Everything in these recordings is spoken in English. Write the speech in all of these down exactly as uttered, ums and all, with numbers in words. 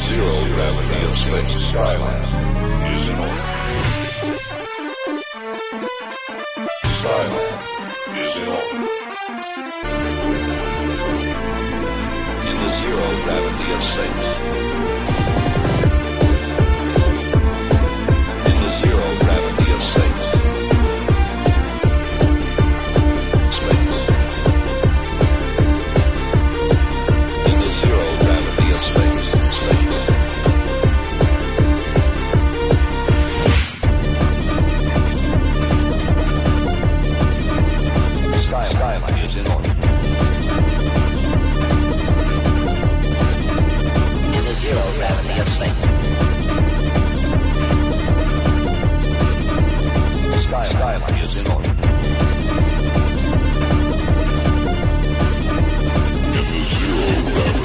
zero gravity of space, Skylab is in orbit. Skylab is in orbit. In the zero gravity of space. In the zero gravity of space. Space. In the zero gravity of space. Space. Skylab is in orbit. In the zero gravity of space. Skylab is in orbit. In the zero gravity.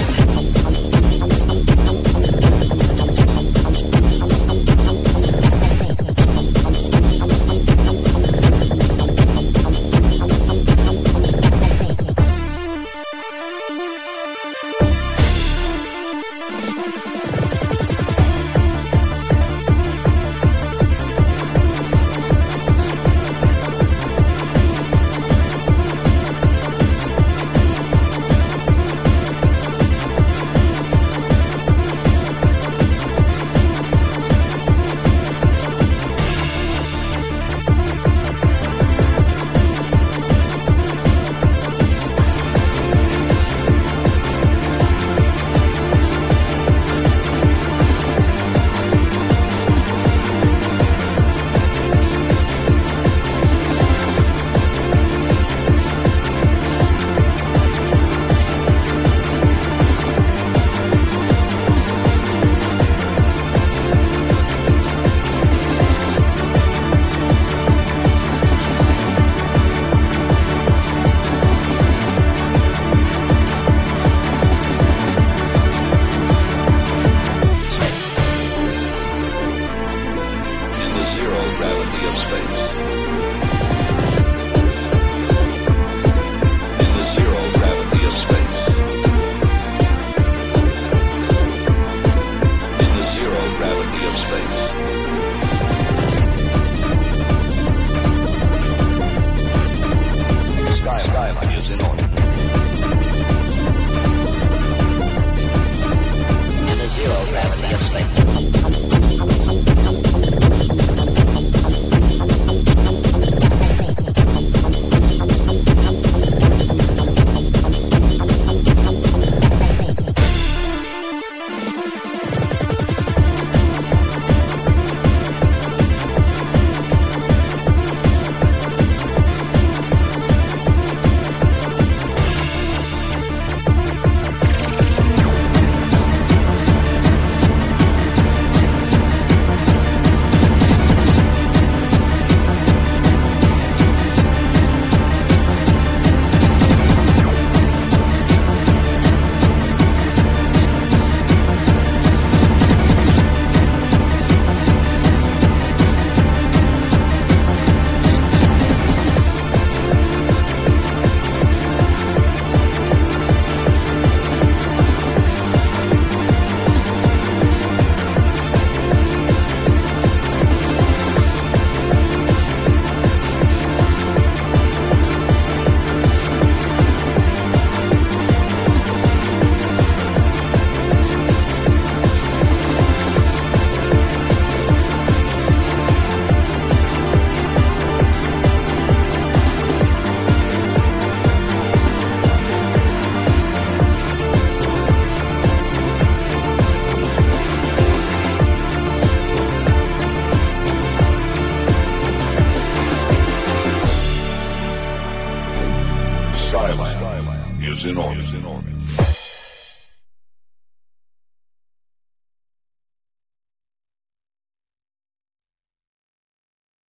Skylab is in orbit.